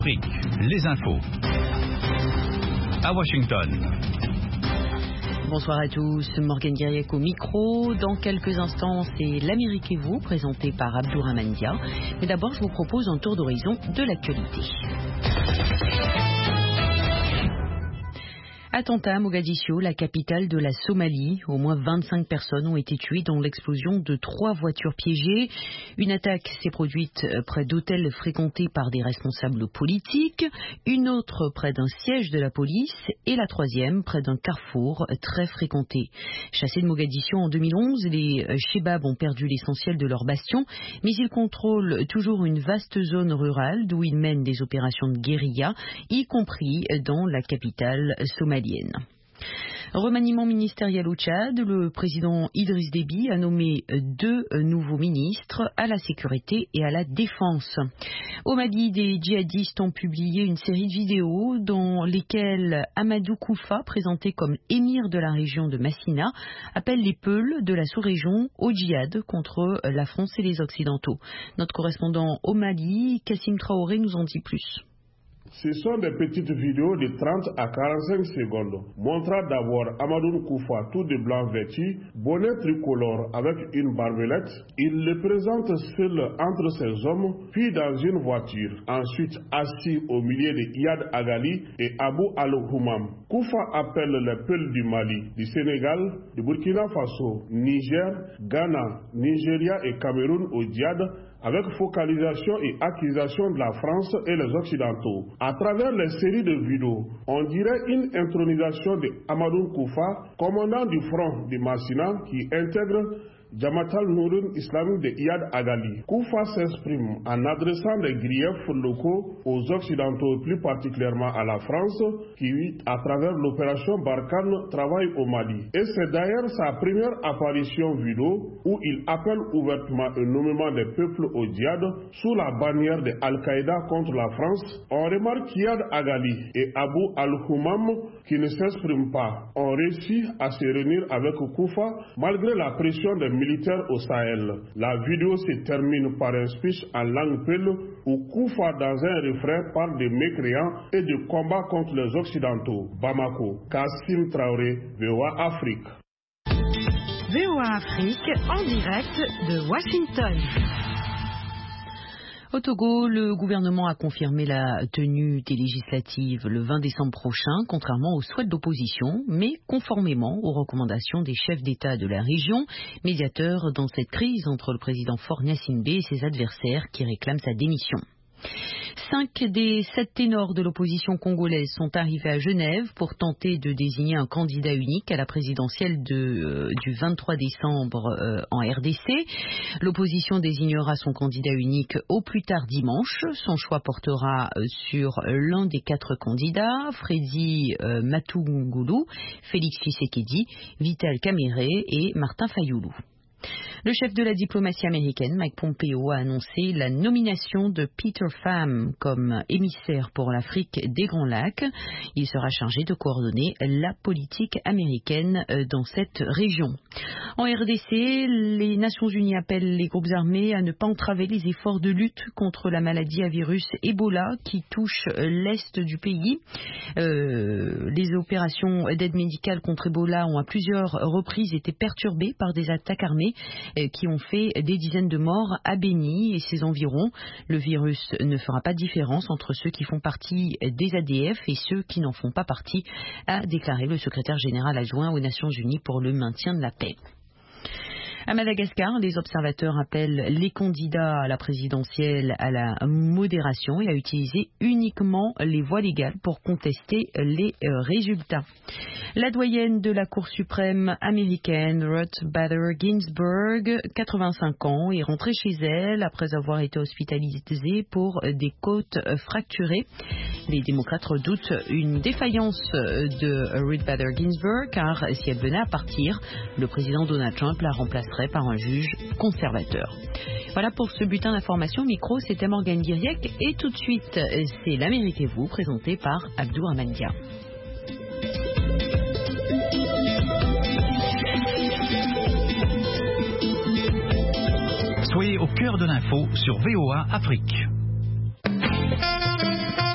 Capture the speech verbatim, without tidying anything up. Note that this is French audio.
Afrique, les infos. À Washington. Bonsoir à tous, Morgane Guiriec au micro. Dans quelques instants, c'est l'Amérique et vous, présenté par Abdourahmane Dia. Mais d'abord, je vous propose un tour d'horizon de l'actualité. Attentat à Mogadiscio, la capitale de la Somalie. Au moins vingt-cinq personnes ont été tuées dans l'explosion de trois voitures piégées. Une attaque s'est produite près d'hôtels fréquentés par des responsables politiques. Une autre près d'un siège de la police. Et la troisième près d'un carrefour très fréquenté. Chassés de Mogadiscio en deux mille onze, les Chebabs ont perdu l'essentiel de leur bastion. Mais ils contrôlent toujours une vaste zone rurale d'où ils mènent des opérations de guérilla, y compris dans la capitale somalienne. Remaniement ministériel au Tchad, le président Idriss Déby a nommé deux nouveaux ministres à la sécurité et à la défense. Au Mali, des djihadistes ont publié une série de vidéos dans lesquelles Amadou Koufa, présenté comme émir de la région de Massina, appelle les Peuls de la sous-région au djihad contre la France et les Occidentaux. Notre correspondant au Mali, Kassim Traoré, nous en dit plus. Ce sont des petites vidéos de trente à quarante-cinq secondes, montrant d'abord Amadou Koufa tout de blanc vêtu, bonnet tricolore avec une barbelette. Il le présente seul entre ses hommes, puis dans une voiture. Ensuite assis au milieu de Iyad Agali et Abou Al-Houmam. Koufa appelle les Peuls du Mali, du Sénégal, du Burkina Faso, Niger, Ghana, Nigeria et Cameroun au djihad, avec focalisation et accusation de la France et les Occidentaux. À travers les séries de vidéos, on dirait une intronisation de Amadou Koufa, commandant du front de Massina, qui intègre Jamaat al-Nourun islamique de Iyad Agali. Koufa s'exprime en adressant des griefs locaux aux Occidentaux, plus particulièrement à la France, qui, à travers l'opération Barkhane, travaille au Mali. Et c'est d'ailleurs sa première apparition vidéo où il appelle ouvertement un nommement des peuples au djihad sous la bannière de Al-Qaïda contre la France. On remarque qu'Iyad Agali et Abou Al-Houmam, qui ne s'expriment pas, ont réussi à se réunir avec Koufa malgré la pression des militaires au Sahel. La vidéo se termine par un speech en langue peul où Koufa, dans un refrain, parle de mécréants et de combat contre les Occidentaux. Bamako, Kassim Traoré, V O A Afrique. V O A Afrique, en direct de Washington. Au Togo, le gouvernement a confirmé la tenue des législatives le vingt décembre prochain, contrairement aux souhaits de l'opposition, mais conformément aux recommandations des chefs d'État de la région, médiateurs dans cette crise entre le président Faure Gnassingbé et ses adversaires qui réclament sa démission. Cinq des sept ténors de l'opposition congolaise sont arrivés à Genève pour tenter de désigner un candidat unique à la présidentielle de, euh, du vingt-trois décembre euh, en R D C. L'opposition désignera son candidat unique au plus tard dimanche. Son choix portera euh, sur l'un des quatre candidats, Freddy euh, Matungulu, Félix Tshisekedi, Vital Kamerhe et Martin Fayoulou. Le chef de la diplomatie américaine, Mike Pompeo, a annoncé la nomination de Peter Pham comme émissaire pour l'Afrique des Grands Lacs. Il sera chargé de coordonner la politique américaine dans cette région. En R D C, les Nations Unies appellent les groupes armés à ne pas entraver les efforts de lutte contre la maladie à virus Ebola qui touche l'est du pays. Euh, les opérations d'aide médicale contre Ebola ont à plusieurs reprises été perturbées par des attaques armées qui ont fait des dizaines de morts à Beni et ses environs. Le virus ne fera pas de différence entre ceux qui font partie des A D F et ceux qui n'en font pas partie, a déclaré le secrétaire général adjoint aux Nations Unies pour le maintien de la paix. À Madagascar, les observateurs appellent les candidats à la présidentielle à la modération et à utiliser uniquement les voies légales pour contester les résultats. La doyenne de la Cour suprême américaine, Ruth Bader Ginsburg, quatre-vingt-cinq ans, est rentrée chez elle après avoir été hospitalisée pour des côtes fracturées. Les démocrates redoutent une défaillance de Ruth Bader Ginsburg car si elle venait à partir, le président Donald Trump la remplacerait par un juge conservateur. Voilà pour ce bulletin d'information. Micro, c'était Morgane Guiriec et tout de suite, c'est l'Amérique et vous, présenté par Abdourahmane Dia. Soyez au cœur de l'info sur V O A Afrique.